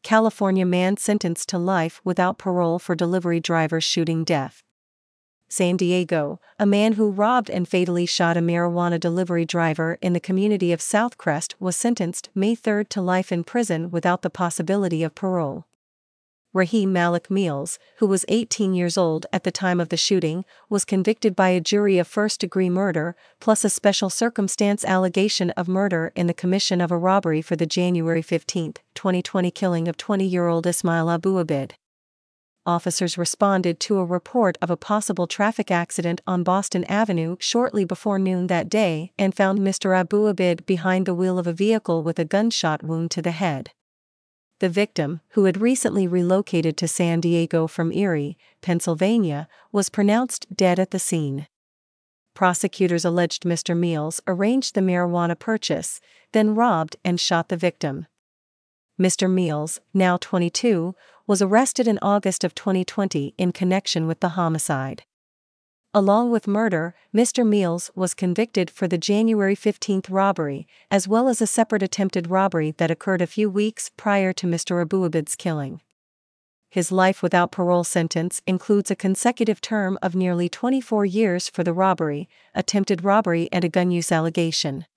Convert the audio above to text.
California man sentenced to life without parole for delivery driver shooting death. San Diego, a man who robbed and fatally shot a marijuana delivery driver in the community of Southcrest was sentenced May 3 to life in prison without the possibility of parole. Rahim Malik Meals, who was 18 years old at the time of the shooting, was convicted by a jury of first-degree murder, plus a special circumstance allegation of murder in the commission of a robbery for the January 15, 2020 killing of 20-year-old Ismail Abu Abid. Officers responded to a report of a possible traffic accident on Boston Avenue shortly before noon that day and found Mr. Abu Abid behind the wheel of a vehicle with a gunshot wound to the head. The victim, who had recently relocated to San Diego from Erie, Pennsylvania, was pronounced dead at the scene. Prosecutors alleged Mr. Meals arranged the marijuana purchase, then robbed and shot the victim. Mr. Meals, now 22, was arrested in August of 2020 in connection with the homicide. Along with murder, Mr. Meals was convicted for the January 15 robbery, as well as a separate attempted robbery that occurred a few weeks prior to Mr. Abu Abid's killing. His life without parole sentence includes a consecutive term of nearly 24 years for the robbery, attempted robbery and a gun use allegation.